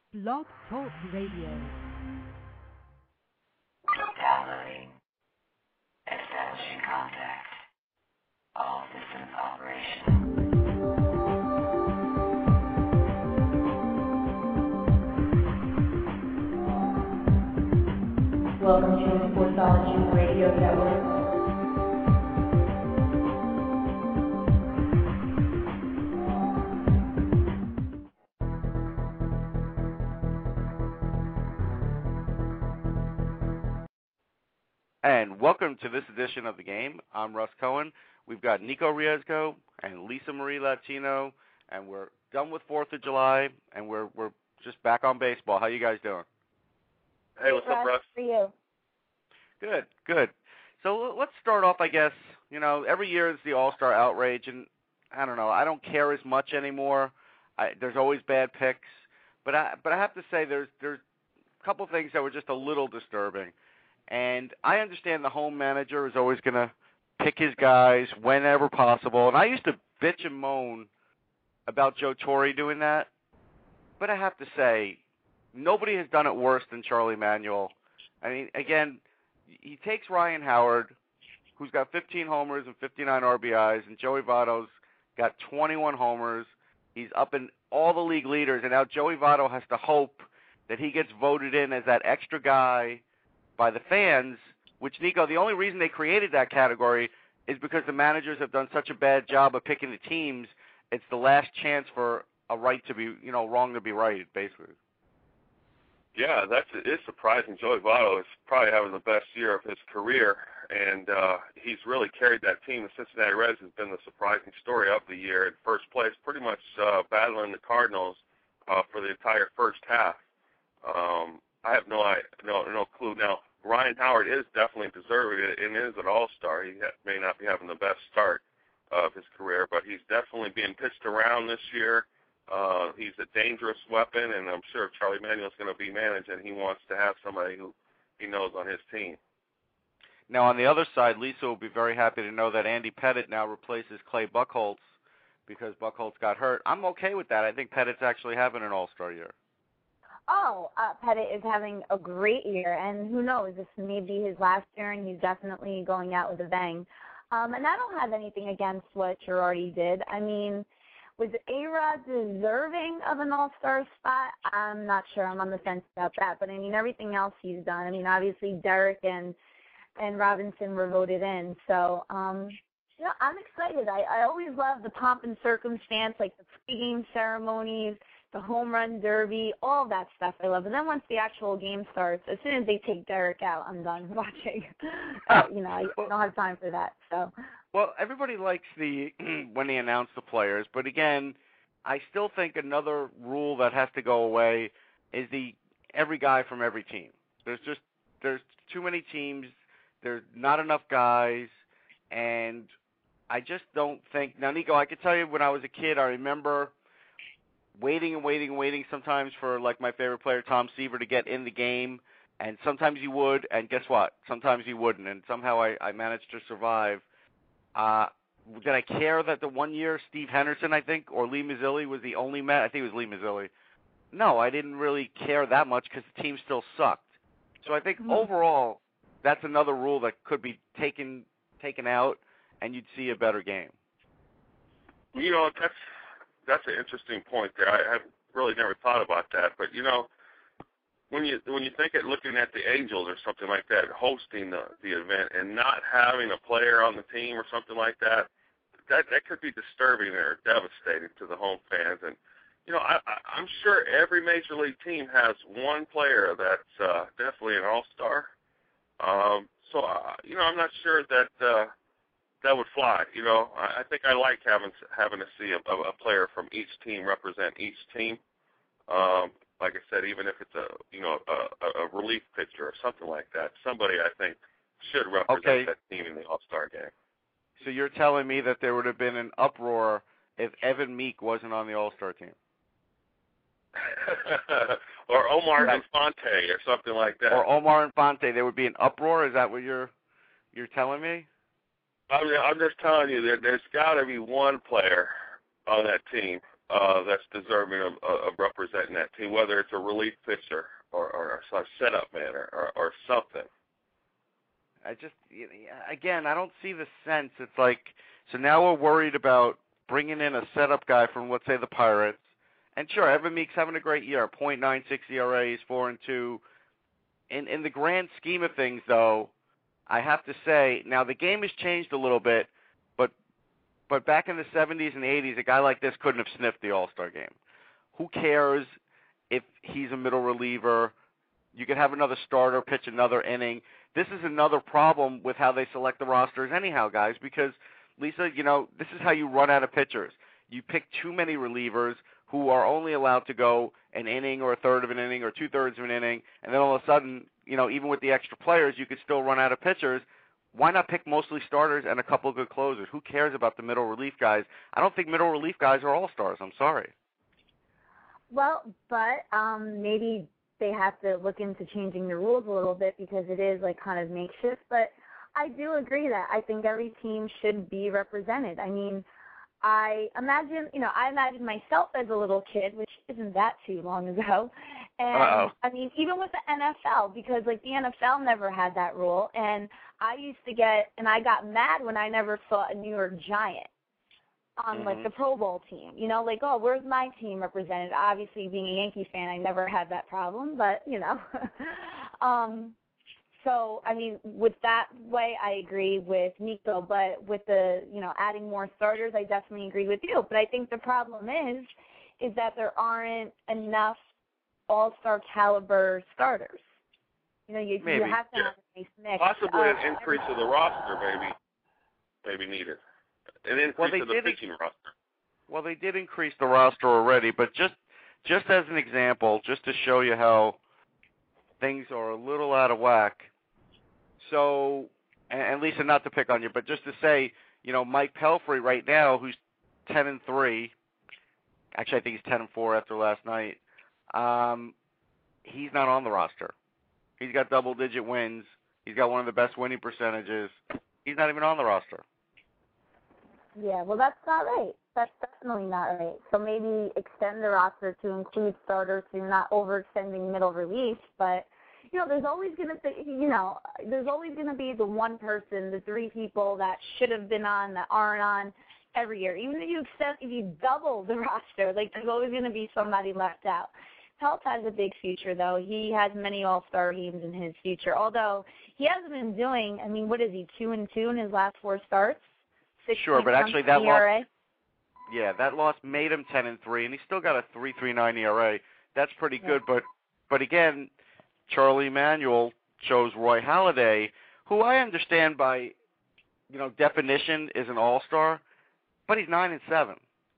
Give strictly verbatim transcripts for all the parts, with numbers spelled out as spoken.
Blog Talk Radio. Downloading. Establishing contact. All systems operational. Welcome to the Sportsology Radio Network. And welcome to this edition of the game. I'm Russ Cohen. We've got Nico Riesgo and Lisa Marie Latino, and we're done with fourth of July, and we're we're just back on baseball. How you guys doing? Hey, what's up, Russ? For you. Good, good. So let's start off, I guess. You know, every year is the All-Star outrage, and I don't know. I don't care as much anymore. I, there's always bad picks, but I but I have to say there's there's a couple things that were just a little disturbing. And I understand the home manager is always going to pick his guys whenever possible. And I used to bitch and moan about Joe Torre doing that. But I have to say, nobody has done it worse than Charlie Manuel. I mean, again, he takes Ryan Howard, who's got fifteen homers and fifty-nine R B Is, and Joey Votto's got twenty-one homers. He's up in all the league leaders, and now Joey Votto has to hope that he gets voted in as that extra guy by the fans, which, Nico, the only reason they created that category is because the managers have done such a bad job of picking the teams. It's the last chance for a right to be, you know, wrong to be right, basically. Yeah, that's it's surprising. Joey Votto is probably having the best year of his career, and uh, he's really carried that team. The Cincinnati Reds has been the surprising story of the year. In first place, pretty much uh, battling the Cardinals uh, for the entire first half. Um, I have no, no, no clue now. Ryan Howard is definitely deserving it and is an all-star. He ha- may not be having the best start of his career, but he's definitely being pitched around this year. Uh, he's a dangerous weapon, and I'm sure if Charlie Manuel's going to be managed, and he wants to have somebody who he knows on his team. Now, on the other side, Lisa will be very happy to know that Andy Pettitte now replaces Clay Buchholz because Buchholz got hurt. I'm okay with that. I think Pettitte's actually having an all-star year. Oh, uh, Pettitte is having a great year, and who knows, this may be his last year, and he's definitely going out with a bang. Um, and I don't have anything against what Girardi did. I mean, was A-Rod deserving of an all-star spot? I'm not sure. I'm on the fence about that. But, I mean, everything else he's done. I mean, obviously Derek and and Robinson were voted in. So, um, you know, I'm excited. I, I always love the pomp and circumstance, like the pregame ceremonies, the home run derby, all that stuff I love. And then once the actual game starts, as soon as they take Derek out, I'm done watching. uh, you know, I don't have time for that. So. Well, everybody likes the when they announce the players, but again, I still think another rule that has to go away is the every guy from every team. There's just there's too many teams. There's not enough guys, and I just don't think. Now, Nico, I could tell you when I was a kid, I remember waiting and waiting and waiting sometimes for, like, my favorite player, Tom Seaver, to get in the game, and sometimes he would, and guess what? Sometimes he wouldn't, and somehow I, I managed to survive. Uh, did I care that the one year Steve Henderson, I think, or Lee Mazzilli was the only Met? I think it was Lee Mazzilli. No, I didn't really care that much because the team still sucked. So I think mm-hmm. overall that's another rule that could be taken taken out, and you'd see a better game. You know, that's that's an interesting point there. I have really never thought about that, but you know, when you when you think of looking at the Angels or something like that, hosting the the event and not having a player on the team or something like that, that that could be disturbing or devastating to the home fans. And you know, I, I, I'm sure every major league team has one player that's uh, definitely an all-star. Um, so uh, you know, I'm not sure that. Uh, That would fly, you know. I think I like having having to see a, a player from each team represent each team. Um, like I said, even if it's a you know a, a relief pitcher or something like that, somebody I think should represent okay. that team in the All-Star game. So you're telling me that there would have been an uproar if Evan Meek wasn't on the All-Star team? Or Omar Infante or something like that. Or Omar Infante, there would be an uproar. Is that what you're you're telling me? I mean, I'm just telling you that there's got to be one player on that team uh, that's deserving of, of representing that team. whether it's a relief pitcher or, or a setup man or, or, or something. I just, again, I don't see the sense. It's like, so now we're worried about bringing in a setup guy from, let's say, the Pirates. And sure, Evan Meek's having a great year, point nine six E R A, he's four and two. In in the grand scheme of things, though, I have to say, now the game has changed a little bit, but but back in the seventies and eighties, a guy like this couldn't have sniffed the All-Star game. Who cares if he's a middle reliever? You could have another starter pitch another inning. This is another problem with how they select the rosters anyhow, guys, because, Lisa, you know, this is how you run out of pitchers. You pick too many relievers who are only allowed to go an inning or a third of an inning or two-thirds of an inning, and then all of a sudden, you know, even with the extra players, you could still run out of pitchers. Why not pick mostly starters and a couple of good closers? Who cares about the middle relief guys? I don't think middle relief guys are all-stars. I'm sorry. Well, but um, maybe they have to look into changing the rules a little bit because it is like kind of makeshift. But I do agree that I think every team should be represented. I mean, I imagine, you know, I imagine myself as a little kid, which isn't that too long ago. And, Uh-oh. I mean, even with the N F L, because, like, the N F L never had that rule. And I used to get, and I got mad when I never saw a New York Giant on, Mm-hmm. like, the Pro Bowl team. You know, like, oh, where's my team represented? Obviously, being a Yankee fan, I never had that problem, but, you know. um So, I mean, with that way, I agree with Nico, but with the, you know, adding more starters, I definitely agree with you. But I think the problem is, is that there aren't enough all-star caliber starters. You know, you, Maybe. you have to Yeah. have a nice mix. Possibly of an increase of the roster, maybe, maybe needed. An increase Well, they of the did pitching roster. Well, they did increase the roster already, but just just as an example, just to show you how things are a little out of whack. So, and, and Lisa, not to pick on you, but just to say, you know, Mike Pelfrey right now, who's ten and three. Actually, I think he's ten and four after last night. Um, he's not on the roster. He's got double-digit wins. He's got one of the best winning percentages. He's not even on the roster. Yeah, well, that's not right. That's definitely not right. So maybe extend the roster to include starters so you're not overextending middle relief. But, you know, there's always going to be, you know, there's always going to be the one person, the three people that should have been on that aren't on every year. Even if you extend, if you double the roster, like there's always going to be somebody left out. Pelt has a big future, though. He has many all-star games in his future, although he hasn't been doing, I mean, what is he, two and two in his last four starts? Sure, but actually that E R A? loss, yeah, that loss made him ten and three, and he's still got a three point three nine E R A. That's pretty Yeah. good, but but again, Charlie Emanuel chose Roy Halladay, who I understand by, you know, definition is an all-star, but he's nine and seven.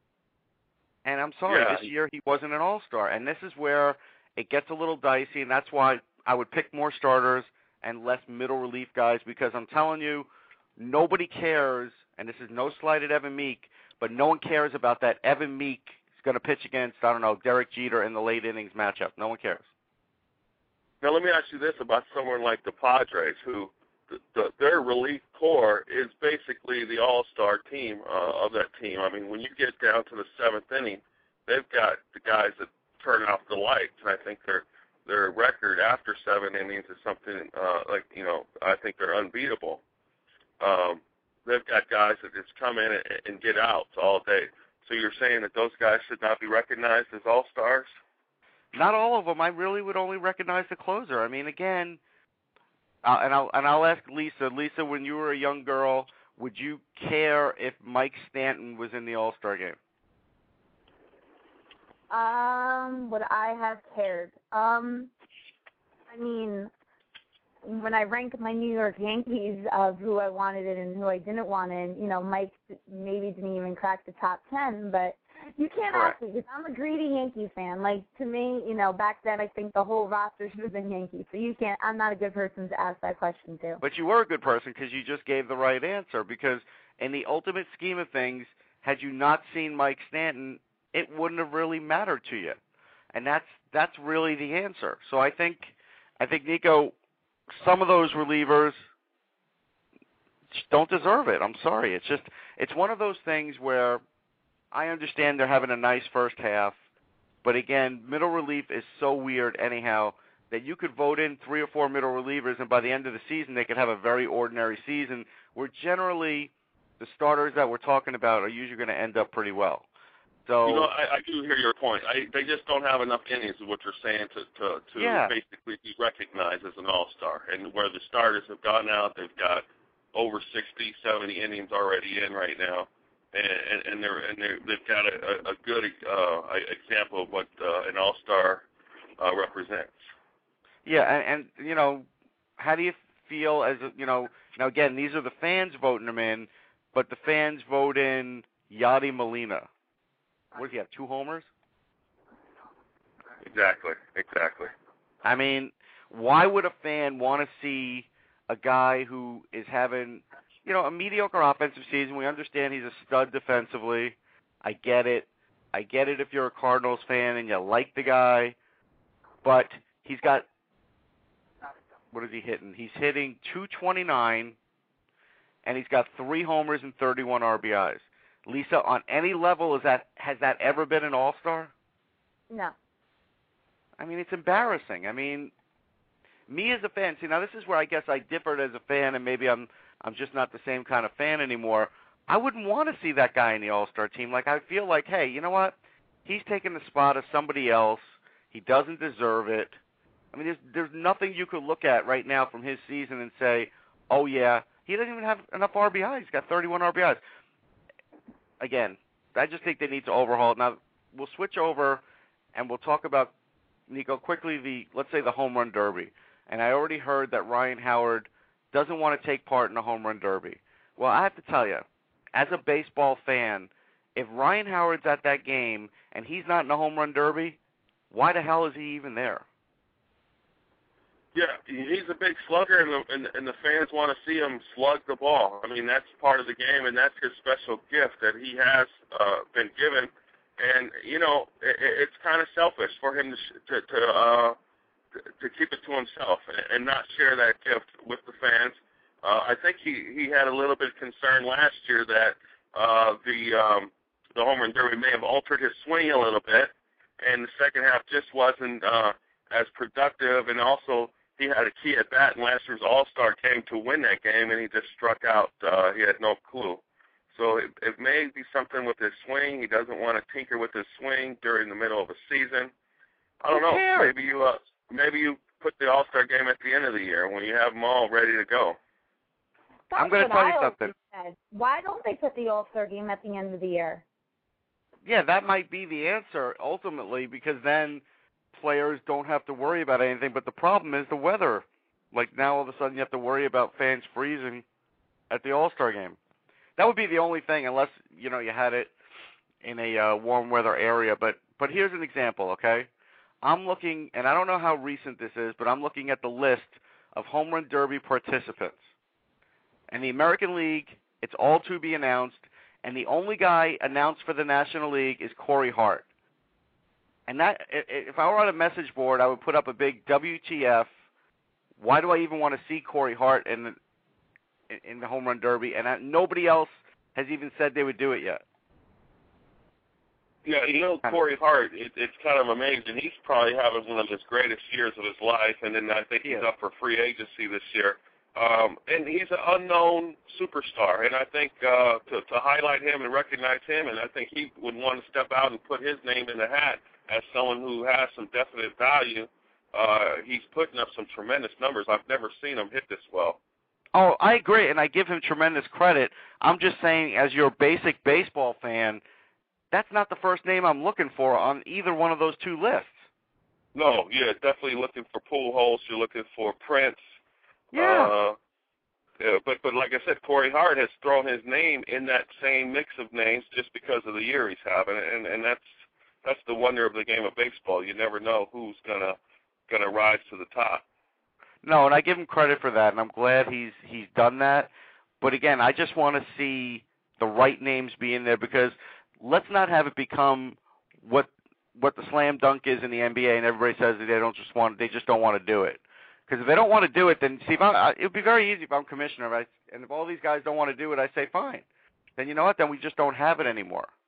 And I'm sorry, Yeah. this year he wasn't an all-star, and this is where it gets a little dicey, and that's why I would pick more starters and less middle relief guys, because I'm telling you, nobody cares, and this is no slight at Evan Meek, but no one cares about that Evan Meek is going to pitch against, I don't know, Derek Jeter in the late innings matchup. No one cares. Now, let me ask you this about someone like the Padres, who the, the, their relief core is basically the all-star team uh, of that team. I mean, when you get down to the seventh inning, they've got the guys that turn off the lights, and I think their their record after seven innings is something uh, like, you know, I think they're unbeatable. Um, they've got guys that just come in and, and get outs all day. So you're saying that those guys should not be recognized as all-stars? Not all of them. I really would only recognize the closer. I mean, again, uh, and I'll and I'll ask Lisa. Lisa, when you were a young girl, would you care if Mike Stanton was in the All-Star game? Um, would I have cared? Um, I mean, when I rank my New York Yankees of who I wanted in and who I didn't want in, you know, Mike maybe didn't even crack the top ten, but you can't Correct. ask me because I'm a greedy Yankee fan. Like, to me, you know, back then I think the whole roster should have been Yankees, so you can't, I'm not a good person to ask that question to. But you were a good person because you just gave the right answer, because in the ultimate scheme of things, had you not seen Mike Stanton, it wouldn't have really mattered to you. And that's that's really the answer. So I think I think Nico, some of those relievers just don't deserve it. I'm sorry. It's just it's one of those things where I understand they're having a nice first half, But again, middle relief is so weird anyhow that you could vote in three or four middle relievers, and by the end of the season, they could have a very ordinary season where generally the starters that we're talking about are usually going to end up pretty well. So, you know, I, I do hear your point. I, they just don't have enough innings, is what you're saying, to to, to yeah. basically be recognized as an all-star. And where the starters have gone out, they've got over sixty, seventy innings already in right now, and, and they're and they're, they've got a, a good uh, example of what uh, an all-star uh, represents. Yeah, and, and you know, how do you feel as a, you know? Now again, these are the fans voting him in, but the fans vote in Yadi Molina. What does he have, two homers? Exactly, exactly. I mean, why would a fan want to see a guy who is having, you know, a mediocre offensive season? We understand he's a stud defensively. I get it. I get it if you're a Cardinals fan and you like the guy. But he's got, what is he hitting? He's hitting two twenty-nine, and he's got three homers and thirty-one R B Is. Lisa, on any level, is that has that ever been an all-star? No. I mean, it's embarrassing. I mean, me as a fan, see, now this is where I guess I differed as a fan, and maybe I'm I'm just not the same kind of fan anymore. I wouldn't want to see that guy in the all-star team. Like, I feel like, hey, you know what? He's taking the spot of somebody else. He doesn't deserve it. I mean, there's there's nothing you could look at right now from his season and say, oh, yeah, he doesn't even have enough R B Is. He's got thirty-one R B Is. Again, I just think they need to overhaul it. Now, we'll switch over, and we'll talk about, Nico, quickly, the let's say the home run derby. And I already heard that Ryan Howard doesn't want to take part in the home run derby. Well, I have to tell you, as a baseball fan, if Ryan Howard's at that game and he's not in the home run derby, why the hell is he even there? Yeah, he's a big slugger, and the, and, and the fans want to see him slug the ball. I mean, that's part of the game, and that's his special gift that he has uh, been given. And, you know, it, it's kind of selfish for him to to to, uh, to keep it to himself and, and not share that gift with the fans. Uh, I think he, he had a little bit of concern last year that uh, the um, the home run derby may have altered his swing a little bit, and the second half just wasn't uh, as productive, and also he had a key at bat, and last year's All-Star came to win that game, and he just struck out. Uh, he had no clue. So it, it may be something with his swing. He doesn't want to tinker with his swing during the middle of a season. I don't know. Maybe you uh, maybe you put the All-Star game at the end of the year when you have them all ready to go. That's I'm going to tell you something. Said. Why don't they put the All-Star game at the end of the year? Yeah, that might be the answer ultimately, because then players don't have to worry about anything. But the problem is the weather. Like now all of a sudden you have to worry about fans freezing at the All-Star game. That would be the only thing, unless, you know, you had it in a uh, warm weather area. But but here's an example, okay? I'm looking, and I don't know how recent this is, but I'm looking at the list of home run derby participants. And the American League, it's all to be announced, and the only guy announced for the National League is Corey Hart. And that, if I were on a message board, I would put up a big W T F. Why do I even want to see Corey Hart in the, in the home run derby? And I, nobody else has even said they would do it yet. Yeah, you know, Corey Hart, it, it's kind of amazing. He's probably having one of his greatest years of his life, and then I think he's yeah. up for free agency this year. Um, and he's an unknown superstar, and I think uh, to, to highlight him and recognize him, and I think he would want to step out and put his name in the hat as someone who has some definite value. Uh, he's putting up some tremendous numbers. I've never seen him hit this well. Oh, I agree, and I give him tremendous credit. I'm just saying, as your basic baseball fan, that's not the first name I'm looking for on either one of those two lists. No, yeah, definitely looking for Pujols. You're looking for Prince. Yeah. Uh, yeah, but but like I said, Corey Hart has thrown his name in that same mix of names just because of the year he's having, and and that's that's the wonder of the game of baseball. You never know who's gonna gonna rise to the top. No, and I give him credit for that, and I'm glad he's he's done that. But again, I just want to see the right names be in there, because let's not have it become what what the slam dunk is in the N B A, and everybody says that they don't just want they just don't want to do it. Because if they don't want to do it, then see, if I, it would be very easy if I'm commissioner, right? And if all these guys don't want to do it, I say fine. Then you know what? Then we just don't have it anymore.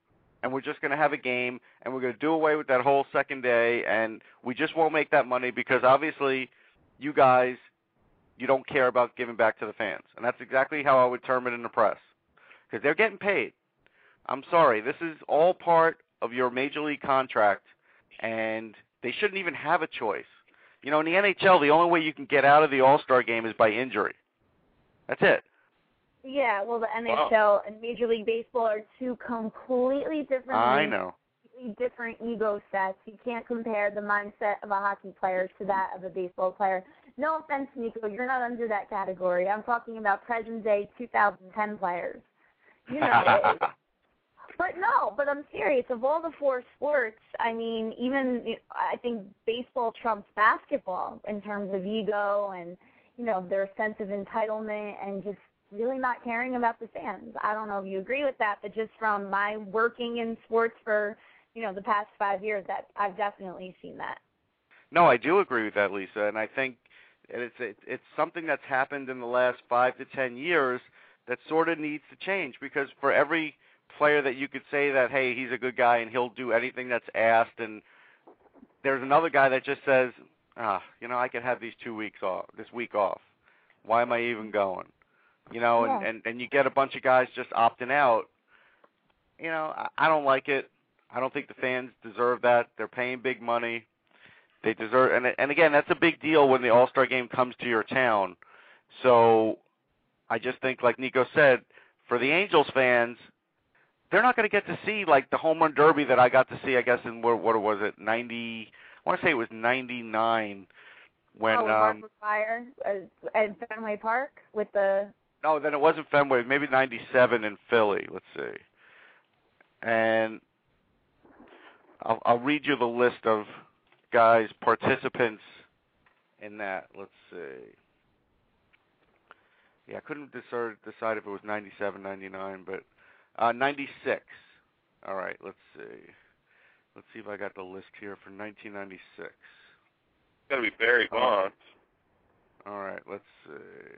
and we're just going to have a game, and we're going to do away with that whole second day, and we just won't make that money because obviously you guys, you don't care about giving back to the fans. And that's exactly how I would term it in the press, because they're getting paid. I'm sorry. This is all part of your major league contract, and they shouldn't even have a choice. You know, in the N H L, the only way you can get out of the All-Star game is by injury. That's it. Yeah, well, the N H L Wow. and Major League Baseball are two completely different I leagues, know. completely different ego sets. You can't compare the mindset of a hockey player to that of a baseball player. No offense, Nico, you're not under that category. I'm talking about present-day two thousand ten players. You know, it, but no, but I'm serious. Of all the four sports, I mean, even I think baseball trumps basketball in terms of ego and, you know, their sense of entitlement and just really not caring about the fans. I don't know if you agree with that, but just from my working in sports for, you know, the past five years, that I've definitely seen that. No, I do agree with that, Lisa, and I think it's it's, it's something that's happened in the last five to ten years that sort of needs to change, because for every player that you could say that, hey, he's a good guy and he'll do anything that's asked, and there's another guy that just says, ah, you know, I could have these two weeks off, this week off. Why am I even going? You know, and, Yeah. and, and you get a bunch of guys just opting out. You know, I, I don't like it. I don't think the fans deserve that. They're paying big money. They deserve, and and again, that's a big deal when the All-Star game comes to your town. So I just think, like Nico said, for the Angels fans, they're not going to get to see like the home run derby that I got to see. I guess in what, what was it, ninety? I want to say it was ninety-nine when. oh, with um, Mark McGwire uh, at Fenway Park with the. No, then it wasn't Fenway. Maybe ninety-seven in Philly. Let's see. And I'll, I'll read you the list of guys, participants in that. Let's see. Yeah, I couldn't decide, decide if it was ninety-seven, ninety-nine, but uh, ninety-six. All right, let's see. Let's see if I got the list here for nineteen ninety-six. It's got to be Barry Bonds. All right, let's see.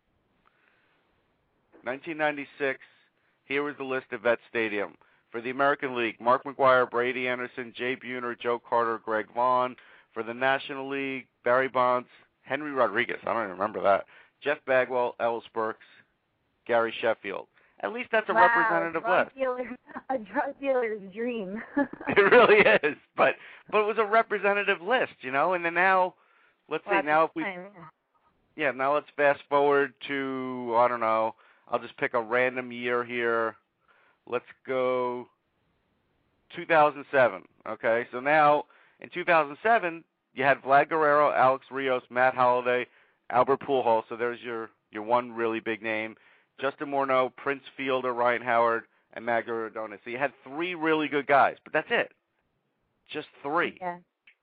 nineteen ninety-six, here was the list of Vet Stadium. For the American League, Mark McGwire, Brady Anderson, Jay Buhner, Joe Carter, Greg Vaughn. For the National League, Barry Bonds, Henry Rodriguez, I don't even remember that, Jeff Bagwell, Ellis Burks, Gary Sheffield. At least that's a wow, representative drug list. Dealer, a drug dealer's dream. It really is, but but it was a representative list, you know. And then now, let's Well, see, now if we, time, yeah, now let's fast forward to, I don't know, I'll just pick a random year here. Let's go two thousand seven, okay? So now, in two thousand seven, you had Vlad Guerrero, Alex Rios, Matt Holliday, Albert Pujols, so there's your, your one really big name, Justin Morneau, Prince Fielder, Ryan Howard, and Magda Rodona. So you had three really good guys, but that's it. Just three. Yeah.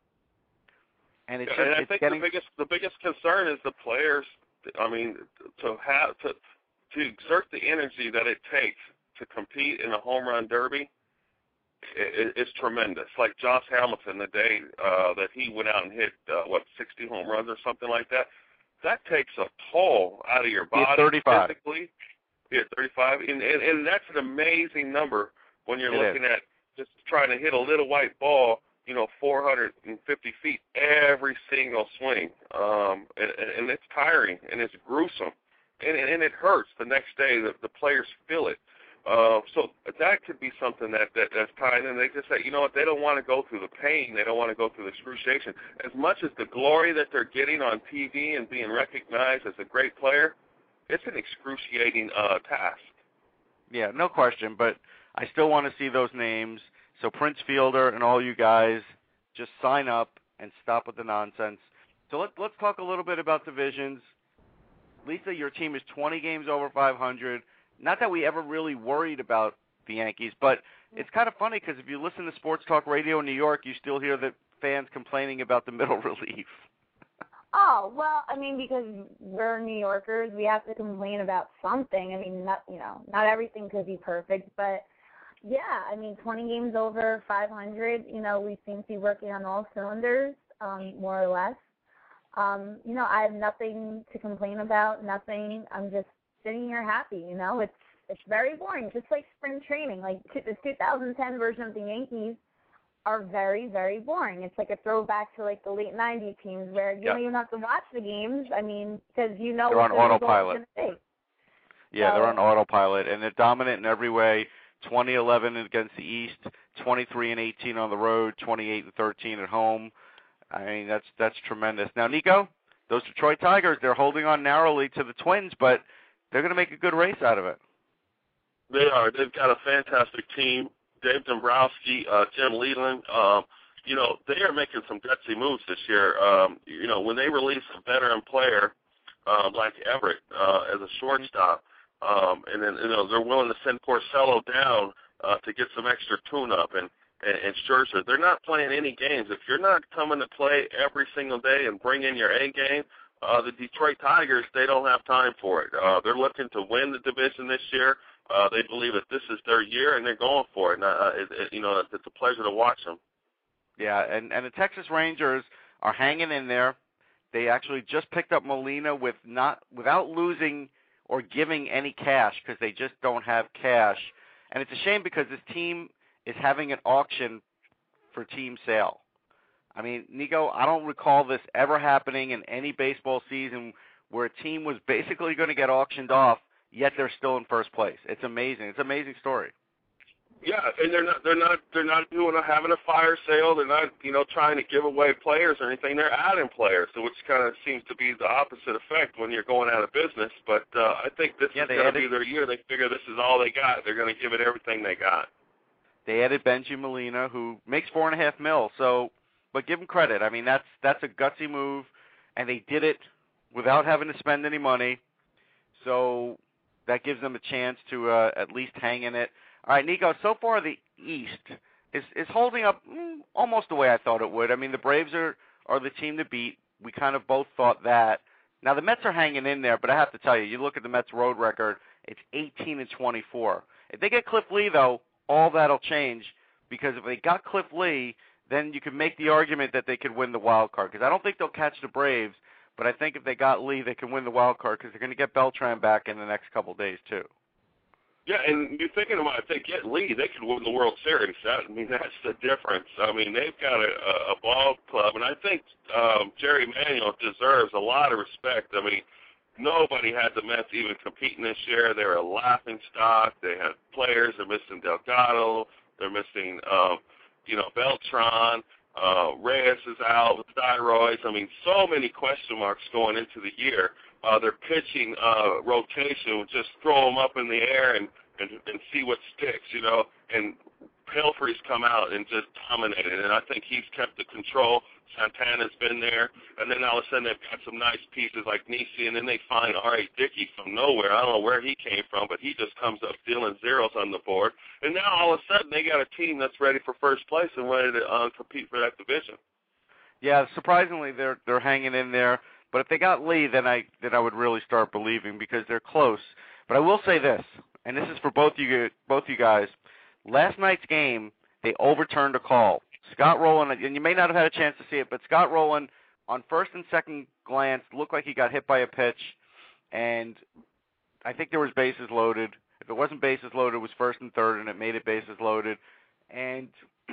And it's, Yeah, just, and I it's think getting... the biggest the biggest concern is the players. I mean, to have to to exert the energy that it takes to compete in a home run derby is, is tremendous. Like Josh Hamilton, the day uh, that he went out and hit uh, what sixty home runs or something like that. That takes a toll out of your body thirty-five. physically. Yeah, thirty-five, and, and and that's an amazing number when you're It looking is. at just trying to hit a little white ball, you know, four hundred fifty feet every single swing, um, and, and it's tiring and it's gruesome, and and it hurts the next day. The, the players feel it. Uh, so that could be something that, that that's tied in. They just say, you know what, they don't want to go through the pain. They don't want to go through the excruciation. As much as the glory that they're getting on T V and being recognized as a great player, it's an excruciating uh, task. Yeah, no question, but I still want to see those names. So Prince Fielder and all you guys, just sign up and stop with the nonsense. So let, let's talk a little bit about divisions. Lisa, your team is twenty games over five hundred. Not that we ever really worried about the Yankees, but it's kind of funny because if you listen to Sports Talk Radio in New York, you still hear the fans complaining about the middle relief. Oh, well, I mean, because we're New Yorkers, we have to complain about something. I mean, not, you know, not everything could be perfect, but yeah, I mean, twenty games over five hundred, you know, we seem to be working on all cylinders, um, more or less. Um, you know, I have nothing to complain about, nothing. I'm just sitting here happy, you know. It's It's very boring, just like spring training. Like the two thousand ten version of the Yankees are very, very boring. It's like a throwback to like the late nineties teams where you yep. don't even have to watch the games. I mean, because you know they're what on the autopilot. result's going to be. Yeah, so, they're on autopilot, and they're dominant in every way. twenty eleven against the East, twenty-three and eighteen on the road, twenty-eight and thirteen at home. I mean, that's that's tremendous. Now, Nico, those Detroit Tigers, they're holding on narrowly to the Twins, but they're going to make a good race out of it. They are. They've got a fantastic team. Dave Dombrowski, uh, Jim Leland, um, you know, they are making some gutsy moves this year. Um, you know, when they release a veteran player uh, like Everett uh, as a shortstop, um, and then, you know, they're willing to send Porcello down uh, to get some extra tune-up, and, and, and Scherzer, they're not playing any games. If you're not coming to play every single day and bring in your A game, uh, the Detroit Tigers, they don't have time for it. Uh, they're looking to win the division this year. Uh, they believe that this is their year, and they're going for it. And, uh, it, it you know, it's a pleasure to watch them. Yeah, and, and the Texas Rangers are hanging in there. They actually just picked up Molina with not without losing or giving any cash because they just don't have cash. And it's a shame because this team is having an auction for team sale. I mean, Nico, I don't recall this ever happening in any baseball season where a team was basically going to get auctioned off, yet they're still in first place. It's amazing. It's an amazing story. Yeah, and they're not they're not they're not doing a, having a fire sale. They're not, you know, trying to give away players or anything. They're adding players, so which kind of seems to be the opposite effect when you're going out of business. But uh, I think this yeah, is going to be their year. They figure this is all they got. They're going to give it everything they got. They added Benji Molina, who makes four and a half mil. So, but give him credit. I mean, that's that's a gutsy move, and they did it without having to spend any money. So that gives them a chance to uh, at least hang in it. All right, Nico, so far the East is, is holding up mm, almost the way I thought it would. I mean, the Braves are, are the team to beat. We kind of both thought that. Now, the Mets are hanging in there, but I have to tell you, you look at the Mets' road record, it's eighteen and twenty-four. If they get Cliff Lee, though, all that'll change, because if they got Cliff Lee, then you could make the argument that they could win the wild card, because I don't think they'll catch the Braves, but I think if they got Lee, they can win the wild card because they're going to get Beltran back in the next couple of days, too. Yeah, and you're thinking about if they get Lee, they could win the World Series. That, I mean, that's the difference. I mean, they've got a, a ball club, and I think um, Jerry Manuel deserves a lot of respect. I mean, nobody had the Mets even competing this year. They were a laughing stock. They had players. They're missing Delgado. They're missing, um, you know, Beltran. Uh, Reyes is out with steroids. I mean, so many question marks going into the year. Uh, their pitching uh, rotation, just throw them up in the air and, and, and see what sticks, you know. And Pelfrey's come out and just dominated, and I think he's kept the control. Santana's been there, and then all of a sudden they've got some nice pieces like Nisi, and then they find R A. Dickey from nowhere. I don't know where he came from, but he just comes up dealing zeros on the board. And now all of a sudden they got a team that's ready for first place and ready to uh, compete for that division. Yeah, surprisingly they're they're hanging in there. But if they got Lee, then I then I would really start believing because they're close. But I will say this, and this is for both you both you guys. Last night's game, they overturned a call. Scott Rowland, and you may not have had a chance to see it, but Scott Rowland, on first and second glance, looked like he got hit by a pitch, and I think there was bases loaded. If it wasn't bases loaded, it was first and third, and it made it bases loaded. And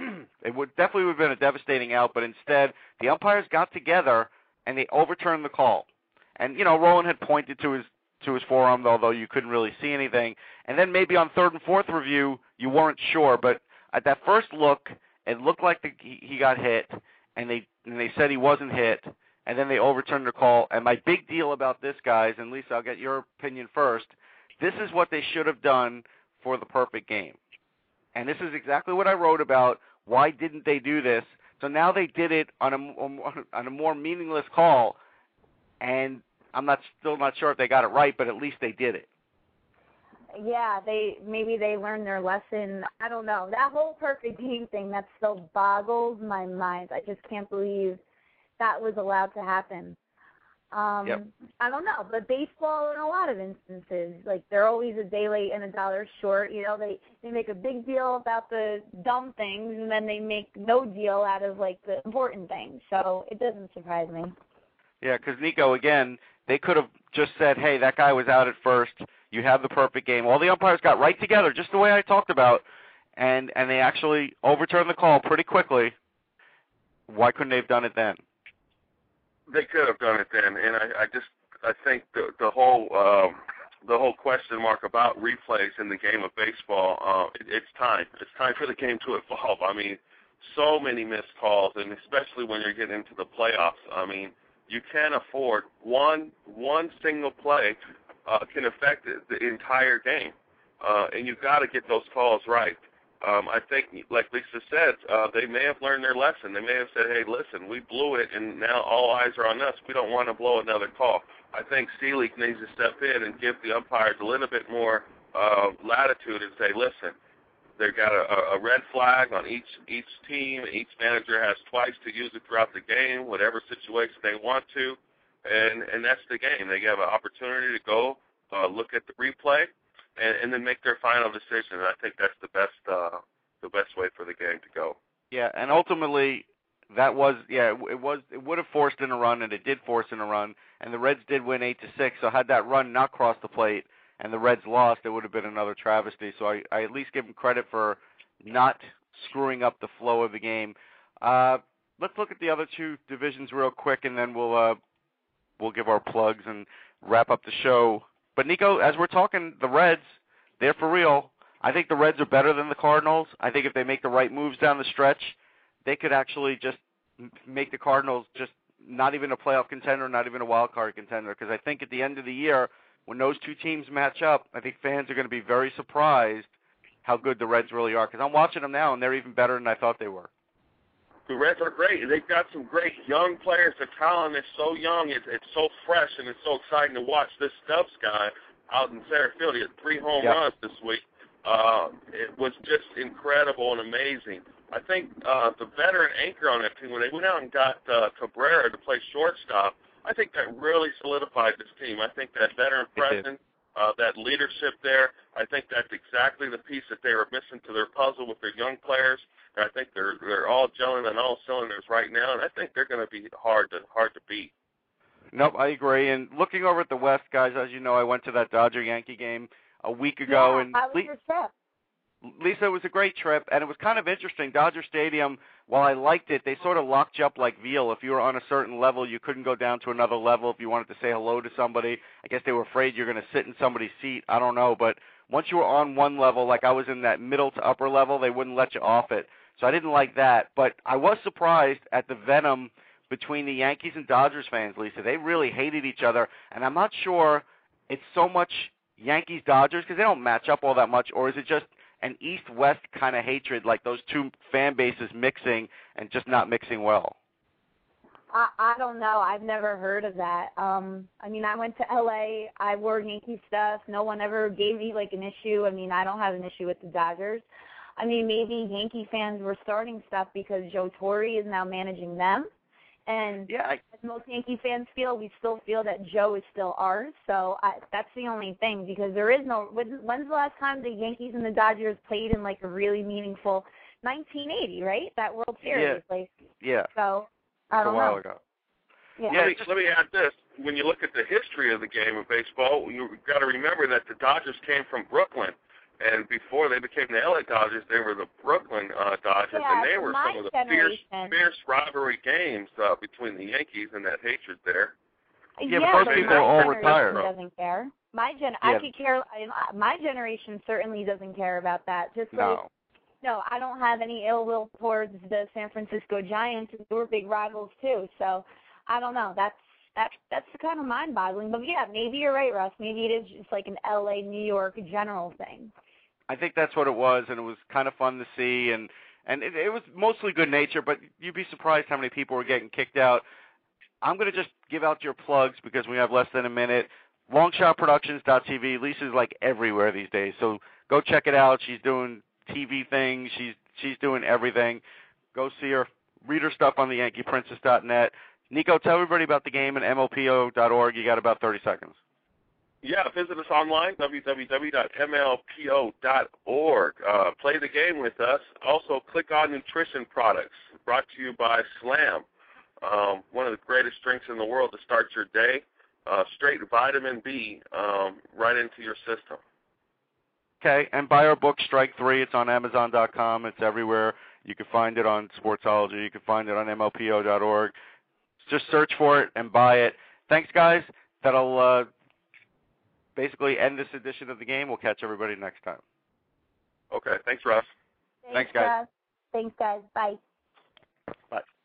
it would definitely would have been a devastating out, but instead the umpires got together and they overturned the call. And, you know, Rowland had pointed to his to his forearm, although you couldn't really see anything. And then maybe on third and fourth review, you weren't sure. But at that first look, it looked like the, he, he got hit, and they and they said he wasn't hit. And then they overturned the call. And my big deal about this, guys, and Lisa, I'll get your opinion first, this is what they should have done for the perfect game. And this is exactly what I wrote about. Why didn't they do this? So now they did it on a, on a more meaningless call, and I'm not still not sure if they got it right, but at least they did it. Yeah, they maybe they learned their lesson. I don't know. That whole perfect game thing, that still boggles my mind. I just can't believe that was allowed to happen. Um, yep. I don't know, but baseball, in a lot of instances, like they're always a day late and a dollar short. You know, they they make a big deal about the dumb things, and then they make no deal out of like the important things. So it doesn't surprise me. Yeah, because Nico, again, they could have just said, "Hey, that guy was out at first. You have the perfect game. All the umpires got right together, just the way I talked about, and, and they actually overturned the call pretty quickly. Why couldn't they have done it then? They could have done it then, and I, I just I think the the whole um, the whole question mark about replays in the game of baseball, uh, it, it's time. It's time for the game to evolve. I mean, so many missed calls, and especially when you're getting into the playoffs. I mean, you can't afford one one single play uh, can affect the, the entire game, uh, and you've got to get those calls right. Um, I think, like Lisa said, uh, they may have learned their lesson. They may have said, hey, listen, we blew it, and now all eyes are on us. We don't want to blow another call. I think C-League needs to step in and give the umpires a little bit more uh, latitude and say, listen, they've got a, a red flag on each each team. Each manager has twice to use it throughout the game, whatever situation they want to, and, and that's the game. They have an opportunity to go uh, look at the replay, And, and then make their final decision. And I think that's the best uh, the best way for the game to go. Yeah, and ultimately that was yeah it was it would have forced in a run, and it did force in a run, and the Reds did win eight to six. So had that run not crossed the plate and the Reds lost, it would have been another travesty. So I, I at least give them credit for not screwing up the flow of the game. Uh, let's look at the other two divisions real quick, and then we'll uh, we'll give our plugs and wrap up the show. But, Nico, as we're talking, the Reds, they're for real. I think the Reds are better than the Cardinals. I think if they make the right moves down the stretch, they could actually just make the Cardinals just not even a playoff contender, not even a wild card contender. Because I think at the end of the year, when those two teams match up, I think fans are going to be very surprised how good the Reds really are. Because I'm watching them now, and they're even better than I thought they were. The Reds are great. They've got some great young players. The talent is so young. It's, it's so fresh, and it's so exciting to watch. This Stubbs guy out in center field, he had three home yep. runs this week. Uh, it was just incredible and amazing. I think uh, the veteran anchor on that team, when they went out and got uh, Cabrera to play shortstop, I think that really solidified this team. I think that veteran presence, uh, that leadership there, I think that's exactly the piece that they were missing to their puzzle with their young players. And I think they're they're all gelling on all cylinders right now, and I think they're going to be hard to hard to beat. Nope, I agree. And looking over at the West, guys, as you know, I went to that Dodger-Yankee game a week ago. Yeah, and how was Le- your trip? Lisa, it was a great trip, and it was kind of interesting. Dodger Stadium, while I liked it, they sort of locked you up like veal. If you were on a certain level, you couldn't go down to another level if you wanted to say hello to somebody. I guess they were afraid you're going to sit in somebody's seat. I don't know. But once you were on one level, like I was in that middle to upper level, they wouldn't let you off it. So I didn't like that. But I was surprised at the venom between the Yankees and Dodgers fans, Lisa. They really hated each other, and I'm not sure it's so much Yankees-Dodgers because they don't match up all that much, or is it just an East-West kind of hatred, like those two fan bases mixing and just not mixing well? I, I don't know. I've never heard of that. Um, I mean, I went to L A. I wore Yankee stuff. No one ever gave me, like, an issue. I mean, I don't have an issue with the Dodgers. I mean, maybe Yankee fans were starting stuff because Joe Torre is now managing them. And yeah, I, as most Yankee fans feel, we still feel that Joe is still ours. So I, that's the only thing, because there is no – when's the last time the Yankees and the Dodgers played in, like, a really meaningful – nineteen eighty, right? That World Series. Yeah. Like, yeah. So, I don't a while know. ago. Yeah. Let me, let me add this. When you look at the history of the game of baseball, you've got to remember that the Dodgers came from Brooklyn. And before they became the L A Dodgers, they were the Brooklyn uh, Dodgers, Yeah, and they were my some of the fierce, generation- fierce rivalry games uh, between the Yankees and that hatred there. Yeah, yeah but those but people my are all generation retired. Doesn't care. My gen, Yeah. I could care. I, my generation certainly doesn't care about that. Just like, No. no, I don't have any ill will towards the San Francisco Giants. They were big rivals too. So I don't know. That's that's that's kind of mind-boggling. But yeah, maybe you're right, Russ. Maybe it is just like an L A, New York general thing. I think that's what it was, and it was kind of fun to see, and, and it, it was mostly good nature, but you'd be surprised how many people were getting kicked out. I'm going to just give out your plugs because we have less than a minute. longshot productions dot t v. Lisa's like everywhere these days, so go check it out. She's doing T V things. She's she's doing everything. Go see her. Read her stuff on the yankee princess dot net. Nico, tell everybody about the game at M L P O dot org. You got about thirty seconds. Yeah, visit us online, w w w dot m l p o dot org. Uh, play the game with us. Also, click on nutrition products, brought to you by Slam, um, one of the greatest drinks in the world to start your day. uh, straight vitamin B um, right into your system. Okay, and buy our book, Strike Three. It's on Amazon dot com. It's everywhere. You can find it on Sportsology. You can find it on M L P O dot org. Just search for it and buy it. Thanks, guys. That'll uh, basically end this edition of the game. We'll catch everybody next time. Okay, thanks, Russ. Thanks, Thanks, guys. Russ. Thanks, guys. Bye. Bye.